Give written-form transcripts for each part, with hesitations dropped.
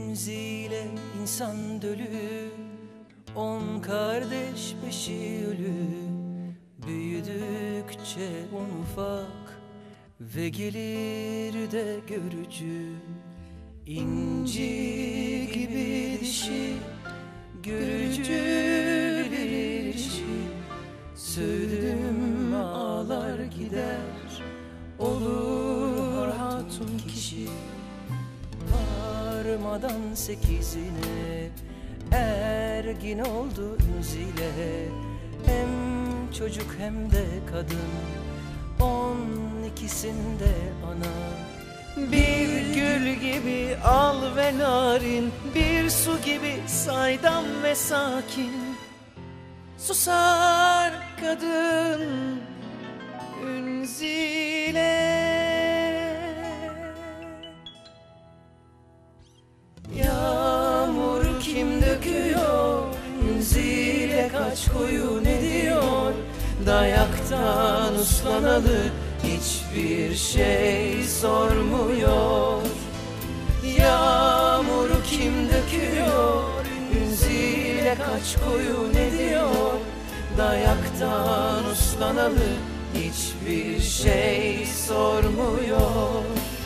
Ünziyle insan dölü, 10 kardeş 5'i ölü. Büyüdükçe un ufak ve gelir de görücü. İnci gibi dişi, görücü bilir işi. Söğüdüm ağlar gider, olur hatun kişi. Varmadan 8'ine ergin oldu Ünzile. Hem çocuk hem de kadın, 12'sinde ana. Bir gül gibi al ve narin, bir su gibi saydam ve sakin. Susar kadın Ünzile. Yağmur kim döküyor, Ünzile kaç koyun ediyor. Dayaktan uslanalı hiçbir şey sormuyor. Yağmuru kim döküyor, Ünzile kaç koyun ediyor. Dayaktan uslanalı hiçbir şey sormuyor.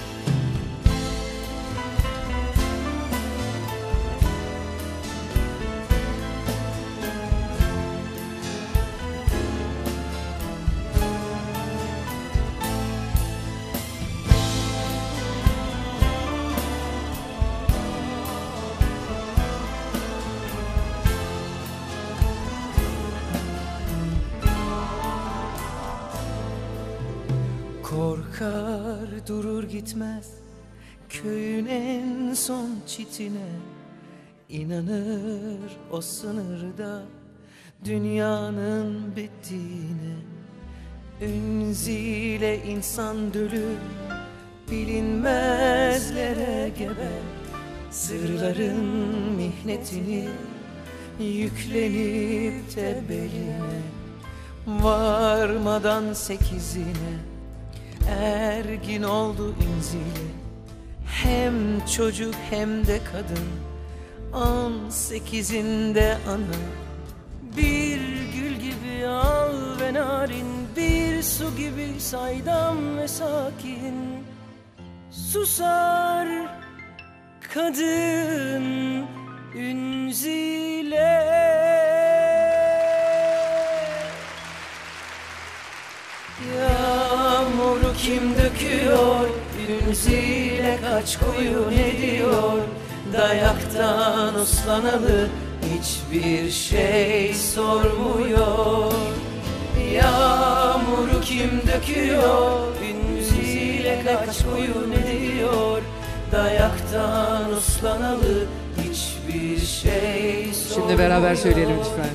Korkar durur gitmez köyün en son çitine. İnanır o sınırda dünyanın bittiğine. Ünzile insan dölü, bilinmezlere gebe. Sırların mihnetini yüklenip de beline. Varmadan 8'ine ergin oldu Ünzile. Hem çocuk hem de kadın, 18'inde ana. Bir gül gibi al ve narin, bir su gibi saydam ve sakin. Susar kadın Ünzile. Yağmuru kim döküyor, Ünzile kaç koyun ediyor. Dayaktan uslanalı hiçbir şey sormuyor. Yağmuru kim döküyor, Ünzile kaç koyun ediyor. Dayaktan uslanalı hiçbir şey sormuyor. Şimdi beraber söyleyelim lütfen.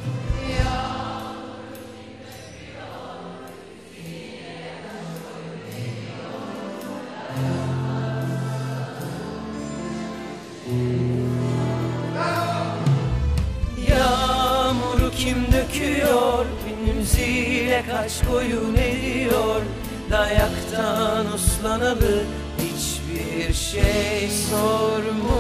Yağmuru kim döküyor, Ünzile kaç koyun ediyor. Dayaktan uslanalı hiçbir şey sormuyor.